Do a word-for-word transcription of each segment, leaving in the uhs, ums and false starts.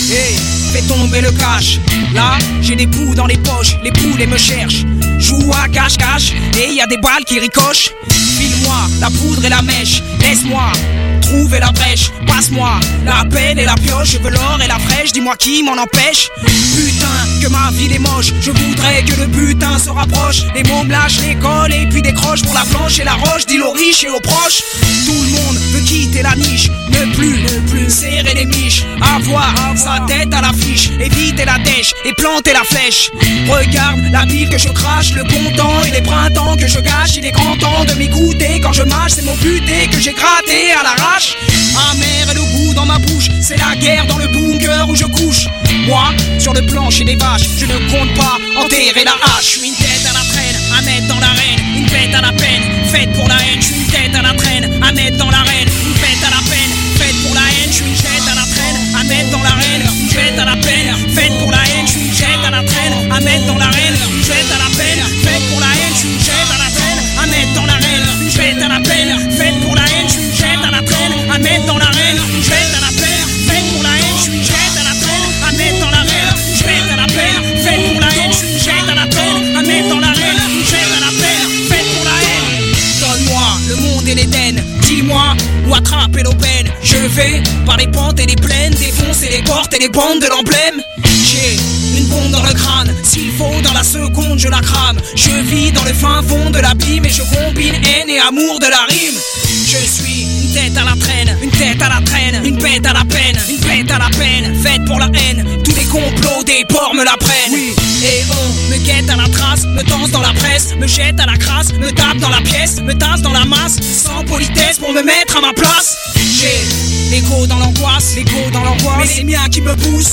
Hey, fais tomber le cash. Là, j'ai des poux dans les poches, les poules me cherchent. Joue à cache-cache, et y a des balles qui ricochent. File-moi la poudre et la mèche, laisse-moi trouver la brèche. Passe-moi la pelle et la pioche, je veux l'or et la fraîche, dis-moi qui m'en empêche. Putain, que ma ville est moche, je voudrais que le butin se rapproche. Les mots me lâchent l'école et puis décrochent pour la planche et la roche. Dis-le aux riches et aux proches. Tout le monde veut quitter la niche, ne plus, ne plus serrer les miches. Avoir sa tête à l'affiche, éviter la dèche et planter la flèche. Regarde la ville que je crache, le bon temps et les printemps que je gâche. Il est grand temps de m'écouter quand je mâche ces mots butés que j'ai grattés à l'arrache. Amer et le goût dans ma bouche, c'est la guerre dans le bunker où je couche. Moi, sur le plancher des vaches, je ne compte pas enterrer la hache. Je suis une tête à la traîne, à mettre dans l'arène, une fête à la peine, faite pour la haine. Je suis une tête à la traîne, à mettre dans l'arène, une fête à la peine, faite pour la haine. Je suis une tête à la traîne, à mettre dans l'arène, une fête à la peine, faite pour la haine. Je suis une tête à la traîne, à mettre dans l'arène, une fête à la peine, faite pour la haine. Je suis une tête à la traîne, à mettre dans l'arène, une fête à la peine, faite pour la haine. Je suis une tête à la traîne, à mettre dans l'arène, une fête à la peine, faite pour la haine. Je suis une tête à la traîne, à mettre dans l'arène, une fête à la peine, faite pour la haine. Je suis une tête à la peine, à mettre dans l'arène, une fête à la peine, faite pour la haine. Donne-moi le monde et l'Éden, dis-moi où attraper l'aubaine. Je vais par les pentes et les plaines, défoncer les portes et les bandes de l'emblème. J'ai une bombe dans le crâne, s'il faut dans la seconde je la crame. Je vis dans le fin fond de l'abîme et je combine haine et amour de la rime. Je suis une tête à la traîne, une tête à la traîne, une bête à la peine, une bête à la peine, faite pour la haine. Tous les complots des porcs me la prennent. Oui. Et on me guette à la trace, me danse dans la presse, me jette à la crasse, me tape dans la pièce, me tasse dans la masse, sans politesse pour me mettre à ma place. J'ai l'écho dans l'angoisse, l'écho dans l'angoisse, mais c'est mien qui me pousse.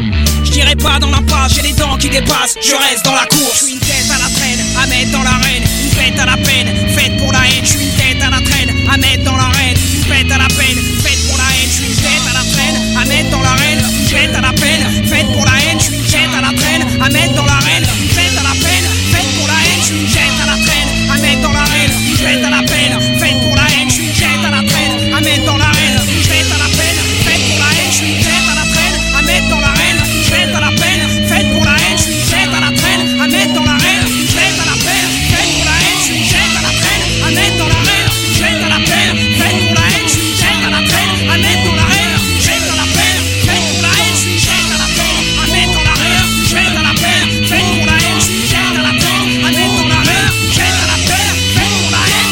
Je dirais pas dans l'impasse, j'ai les dents qui dépassent, je reste dans la course. Je suis une tête à la traîne, à mettre dans l'arène, une fête à la peine, faite pour la haine. Je suis une tête à la traîne, à mettre dans l'arène, une fête à la peine, faite pour la haine. Je suis une tête à la traîne, à mettre dans l'arène, une fête à la peine, faite pour la haine. Je suis une tête à la traîne, à mettre dans l'arène, une fête à la peine, faite pour la haine. Je suis une tête à la traîne, à mettre dans l'arène, une fête à la peine, faite pour la haine. Je suis une tête à la traîne, à mettre dans l'arène, une fête à la peine, faite pour la haine. Je suis une tête à la traîne, à mettre dans l'arène, une fête à la peine, faite pour la haine. Je suis une tête à la traîne, à mettre dans l'arène, une fête à la peine, faite pour la haine. Je suis une tête à la traîne, à mettre dans l'arène, une fête à la peine, faite pour la haine. Je suis une tête à la traîne, à mettre dans l'arène, une fête à la peine, faite pour la haine. Je suis une tête à la traîne, à mettre dans l'arène, une fête à la peine, faite pour la haine. Je suis une tête à la traîne, à mettre dans l'arène, une fête à la peine, faite pour la haine.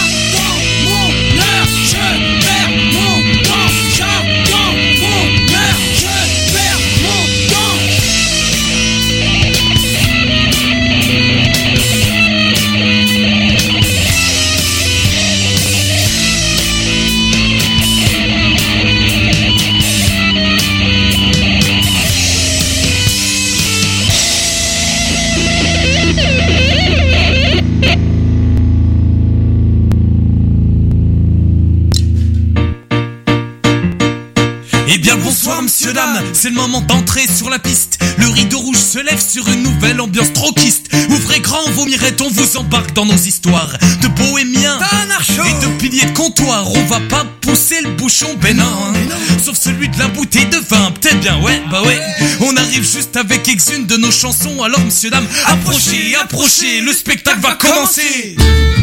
J'entends mon heure, je perds mon temps, Eh bien bonsoir monsieur dame, c'est le moment d'entrer sur la piste. Le rideau rouge se lève sur une nouvelle ambiance troquiste. Ouvrez grand, vomirait, on vous embarque dans nos histoires de bohémiens et de piliers de comptoir. On va pas pousser le bouchon, ben non, hein. Sauf celui de la bouteille de vin, peut-être bien, ouais, bah ouais. On arrive juste avec ex-une de nos chansons. Alors monsieur dame, approchez, approchez, le spectacle va commencer.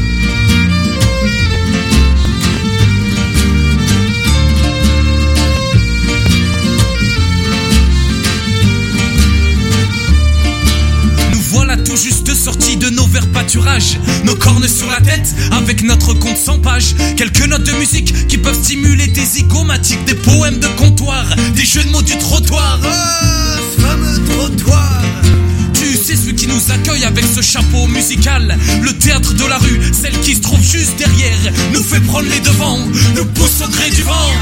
Tout juste sortis de nos verts pâturages, nos cornes sur la tête avec notre compte cent pages. Quelques notes de musique qui peuvent stimuler des zygomatiques, des poèmes de comptoir, des jeux de mots du trottoir. Ah, ce fameux trottoir. Tu sais, celui qui nous accueille avec ce chapeau musical. Le théâtre de la rue, celle qui se trouve juste derrière, nous fait prendre les devants, nous pousse au gré du vent.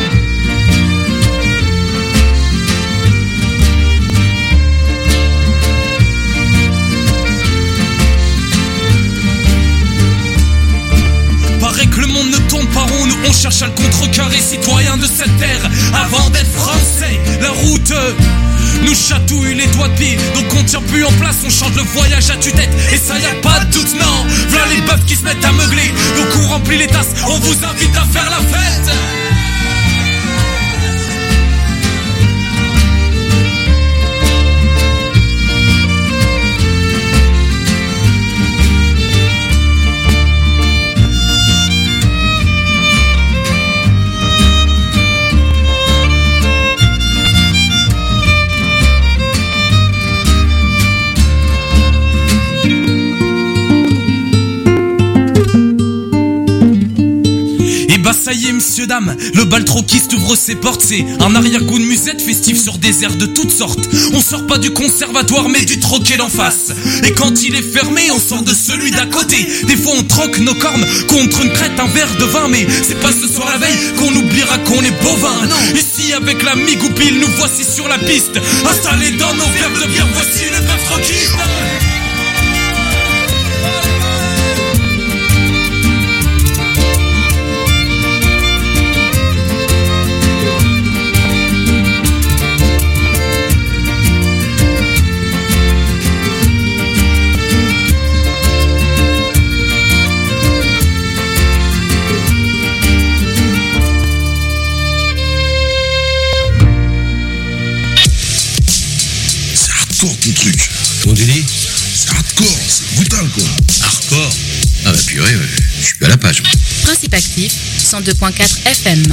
Paraît que le monde ne tourne pas rond, nous on cherche à le contrecarrer. Citoyens de cette terre, avant d'être français, la route nous chatouille les doigts de pied. Donc on tient plus en place, on chante le voyage à tue-tête. Et ça y a pas de doute, non, v'là les bœufs qui se mettent à meugler. Donc on remplit les tasses, on vous invite à faire la fête. ça y est, messieurs, dames, le bal troquiste ouvre ses portes. C'est un arrière-goût de musette festif sur des airs de toutes sortes. On sort pas du conservatoire mais du troquet d'en face. Et quand il est fermé, on sort de celui d'à côté. Des fois on troque nos cornes contre une crête, un verre de vin. Mais c'est pas ce soir la veille qu'on oubliera qu'on est bovin. Ici avec l'ami Goupil, nous voici sur la piste, installés dans nos verres de bière, voici les meufs troquistes. Ton truc. Comment tu dis? C'est hardcore, c'est brutal quoi. Hardcore? Ah bah purée, ouais. Je suis plus à la page. Moi. Principe actif, cent deux point quatre F M.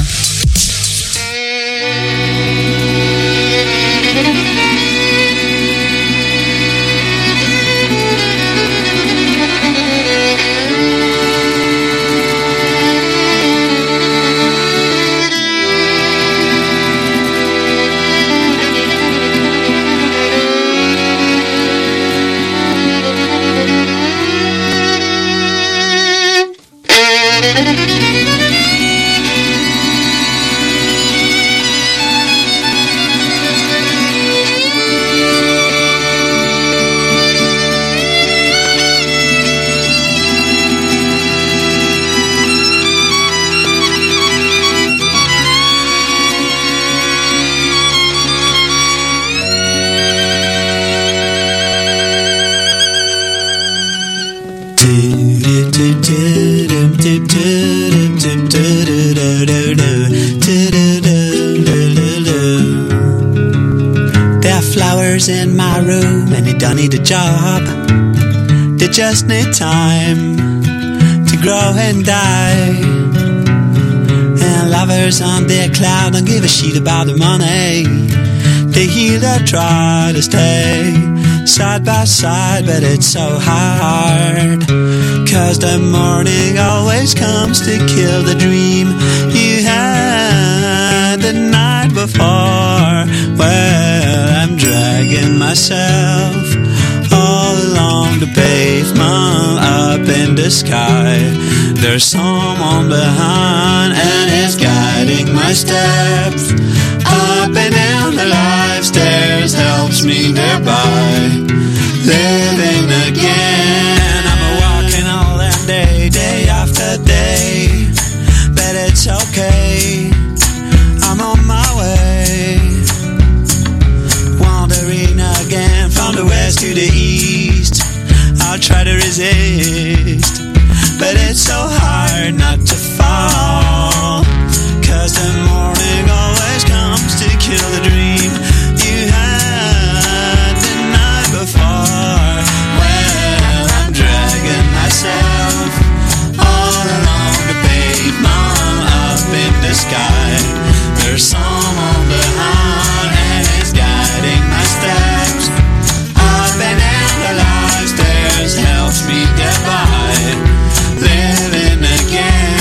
In my room and they don't need a job. They just need time to grow and die. And lovers on their cloud don't give a shit about the money. They either try to stay side by side, but it's so hard. Cause the morning always comes to kill the dream you had the night before. Well, I'm dragging myself all along the pavement up in the sky. There's someone behind and it's guiding my steps up and down the life stairs, helps me thereby living again. And I'm walking all that day, day after day, but it's okay, I'm on my way. Wandering again from the west to the east, I'll try to resist, but it's so hard not to fall. Cause the morning always comes to kill the dream you had the night before. Well, I'm dragging myself all along the pavement up in the sky. There's someone behind and it's guiding my steps up and down the life stairs, helps me get by, living again.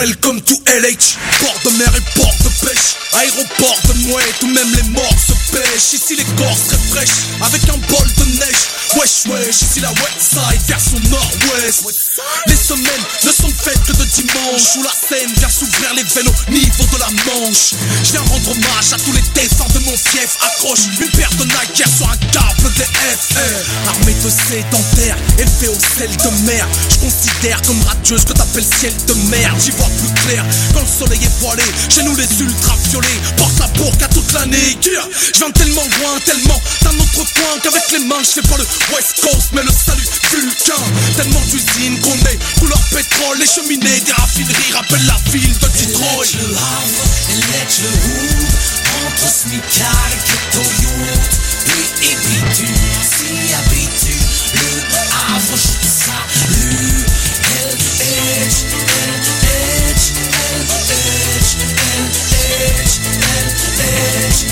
Welcome to L H. Port de mer et port de pêche, aéroport de mouette où même les morts se pêchent. Ici les corps très fraîches, avec un bol de neige. Wesh wesh, ici la westside, version nord-ouest. Les semaines ne sont faites que de dimanche, où la scène vient s'ouvrir les veines au niveau de la Manche. Je viens rendre hommage à tous les défunts de mon fief. Accroche une paire de Nike sur un câble D F. Armée de sédentaires, élevée au sel de mer. Je considère comme radieuse que t'appelles ciel de merde. J'y vois plus clair quand le soleil est voilé. Chez nous les ultraviolets portent la bourque à toute l'année. Yeah. Je viens tellement loin, tellement d'un autre coin, qu'avec les mains je fais pas le West Coast mais le salut vulcain. Tellement d'usines qu'on est couleur pétrole. Les cheminées des raffineries rappellent la ville de Detroit. Le Havre, L H, le Hood, entre Smicard et Ghetto Youth. Puis et bitume, s'y habitue. Le Havre, je te salue. L H, L H, L H, L H, L H,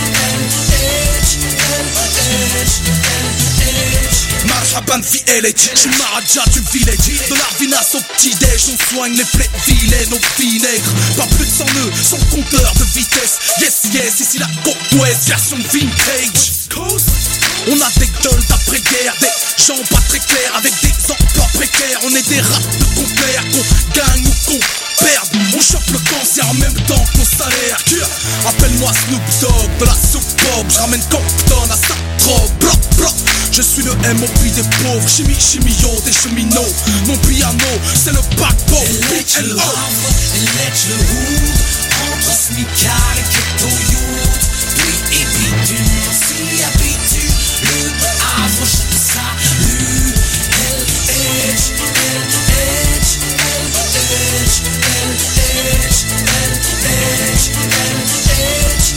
L H, L H. Marhaban fi L H, j'suis Maharaja du village. De l'Arvinas au petit-déj, on soigne les plaies vilaines au vinaigre. Pas plus de cent nœuds, sans compteur de vitesse. Yes, yes, ici la côte ouest, version vintage. On a des gueules d'après-guerre, des gens pas très clairs, avec des emplois précaires. On est des rats de compères, qu'on gagne ou qu'on perde. On chope le cancer en même temps qu'on salaire. Appelle-moi Snoop Dogg de la soupe pop. J'ramène Compton à sa trop bloc, bloc. Je suis le M O P des pauvres, chimie, chimio, des cheminots. Mon piano, c'est le backbone. L H, le Havre, L H, le Hood, entre Smicard et Ghetto Youth. Puis et bitume, s'y habitue. Le Havre, je te salue. L H, L H, L H, L H, L H, L H,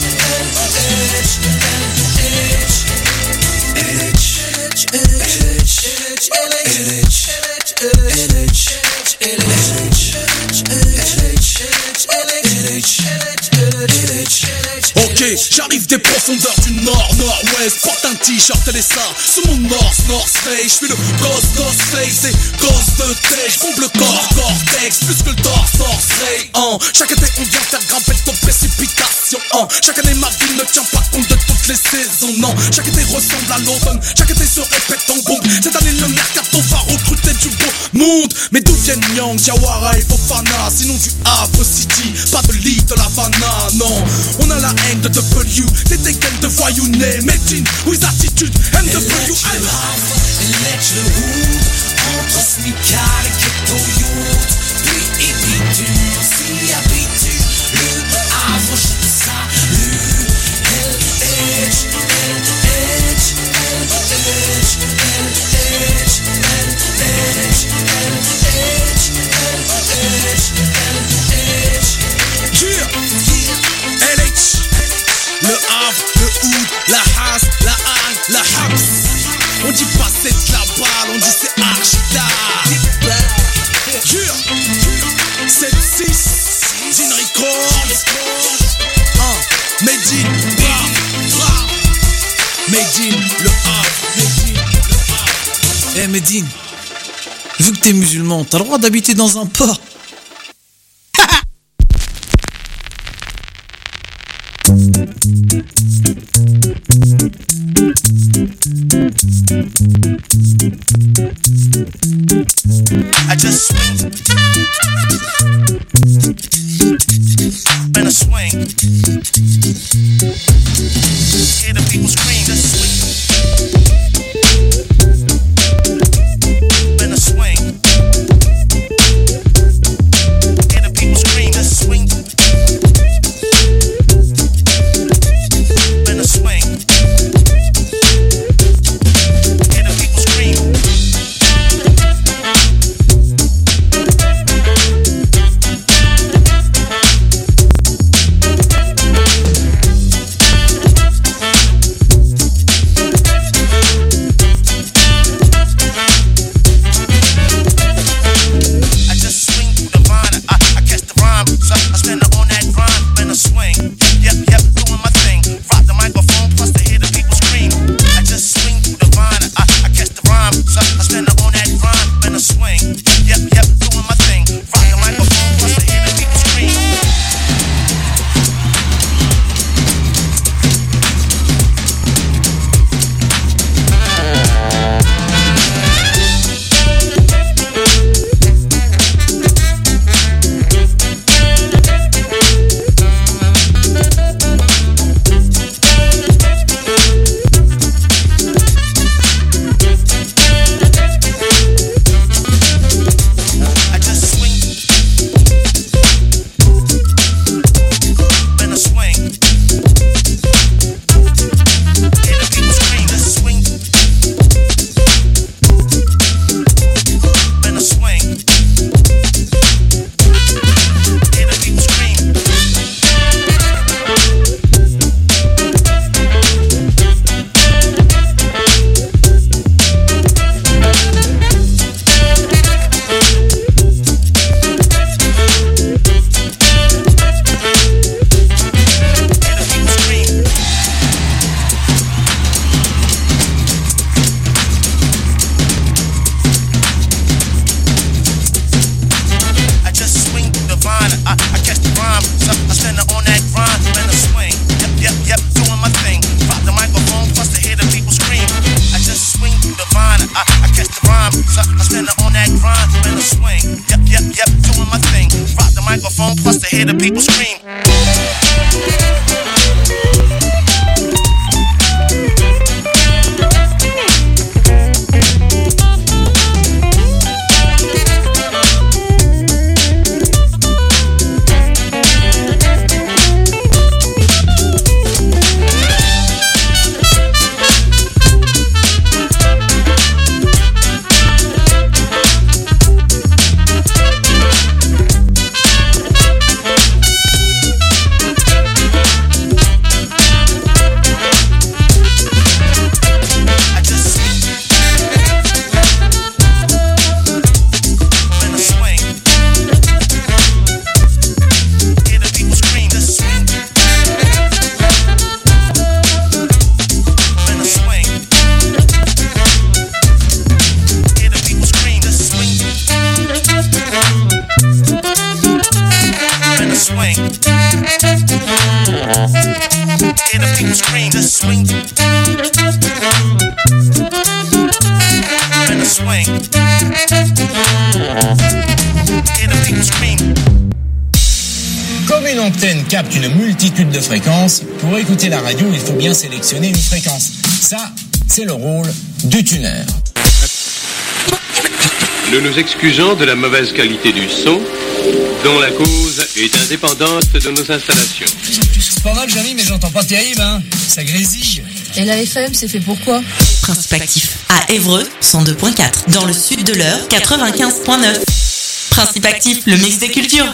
L H, L H. Ok, j'arrive des profondeurs du nord, nord-ouest. Porte un t-shirt et les seins sous mon North, North Face. J'suis le ghost, ghost face et ghost de thé. J'pompe le corps, cortex, plus que le torse, force ray. hein. Chaque été on vient faire grimper le taux de précipitation. hein. Chaque année ma ville ne tient pas compte de toutes les saisons, non. Chaque été ressemble à l'automne, chaque été se répète en bombe. Cette année le mercato va recruter du beau monde. Mais d'où viennent Nyang, Jawara et Fofana? Sinon du Havre City, pas de lit de l'Havana, non. On a la haine de W, des dégaines de voyous nés. Made in with attitude, M W. L H, le Havre, L H, le Hood, entre Smicard et Ghetto Youth. Puis et bitume, s'y habitue. Le Havre, je te salue. L H, L H, L H, L H, L H, L H, L H, L H. L H, le Havre, le Hood, la Haas, la Halle, la Habs. On dit pas c'est de la balle, on dit c'est archita. sept six, Zine Records. un, Made in, bam, bam. Made in, le Havre, Made in, le Havre. Eh Medine, vu que t'es musulman, t'as le droit d'habiter dans un port. I just swing and I swing. Hear the people scream, just swing and I swing. Hear the people scream, just swing and I swing. Hear the people scream. Swing, yep, yep, doing my thing. Rock the microphone, plus to hear the people scream. hear the people scream. Comme une antenne capte une multitude de fréquences, pour écouter la radio, il faut bien sélectionner une fréquence. Ça, c'est le rôle du tuner. Nous nous excusons de la mauvaise qualité du son, dont la cause est indépendante de nos installations. C'est pas mal, Jamy, mais j'entends pas terrible, hein. Ça grésille. Et la F M, c'est fait pourquoi? Principe actif. À Évreux, cent deux virgule quatre. Dans le sud de l'Eure, quatre-vingt-quinze virgule neuf. Principe actif, le mix des cultures.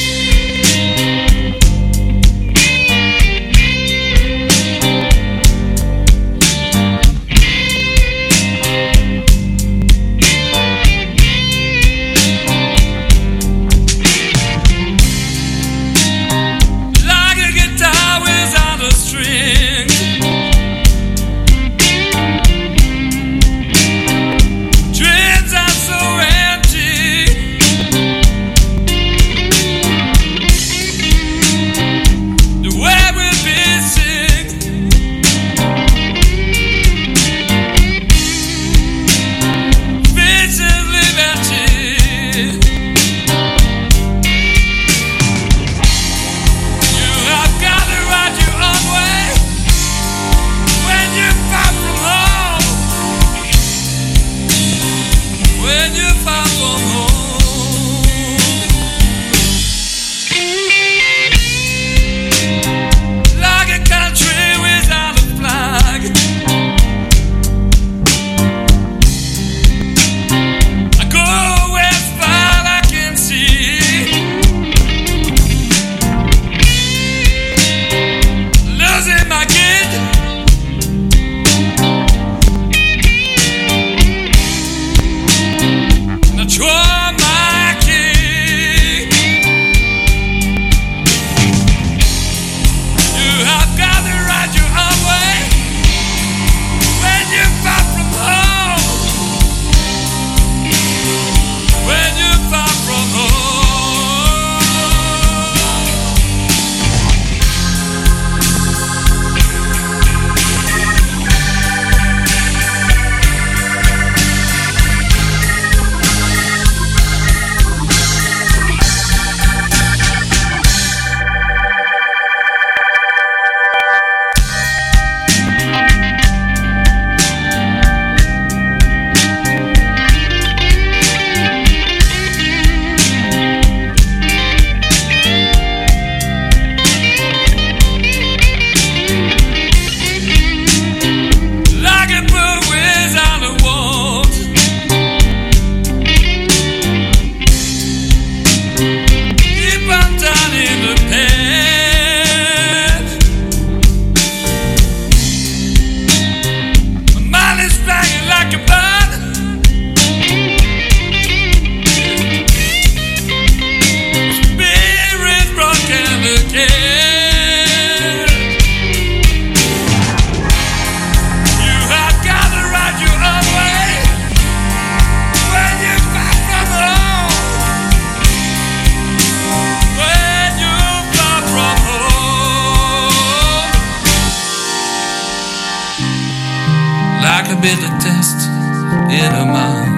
bitter taste in her mouth.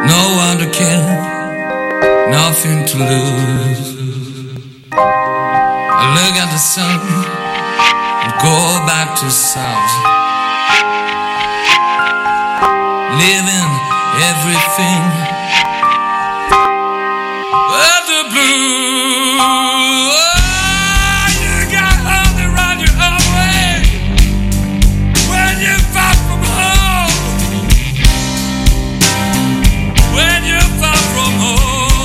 no one to care, nothing to lose. I look at the sun and go back to south, living everything but the blue. Oh, you got only run your own way when you're far from home. When you're far from home.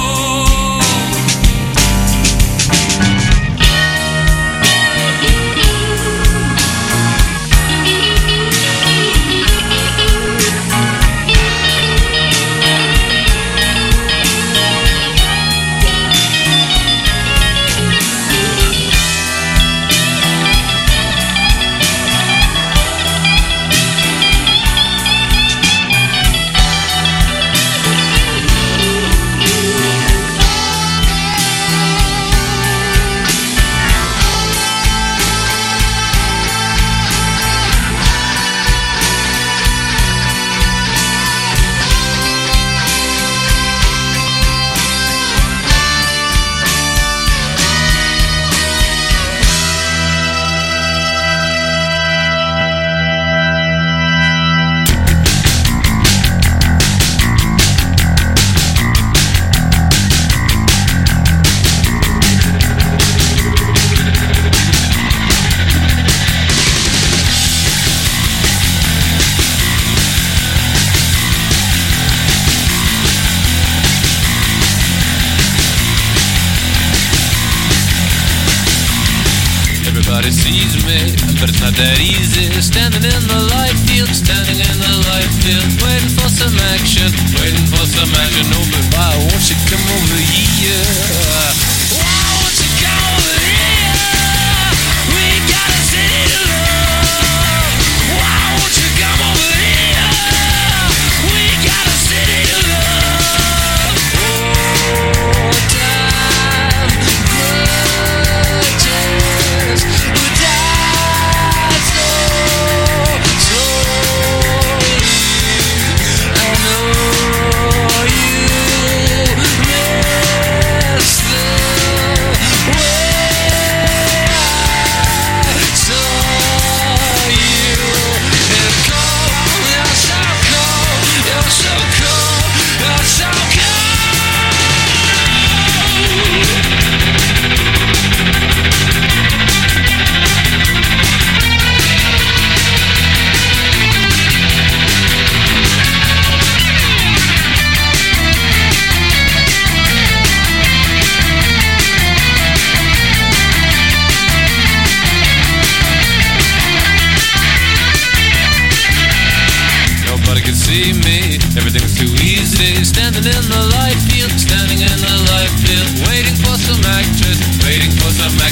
But it's not that easy, standing in the light field, standing in the light field, waiting for some action, waiting for some action. Oh, but why won't you come over here? Why won't you come over here? We got a city to love. Why won't you come over here? We got a city to love. Oh, time grudges. Everything's too easy, standing in the light field, standing in the light field, waiting for some actress, waiting for some actress.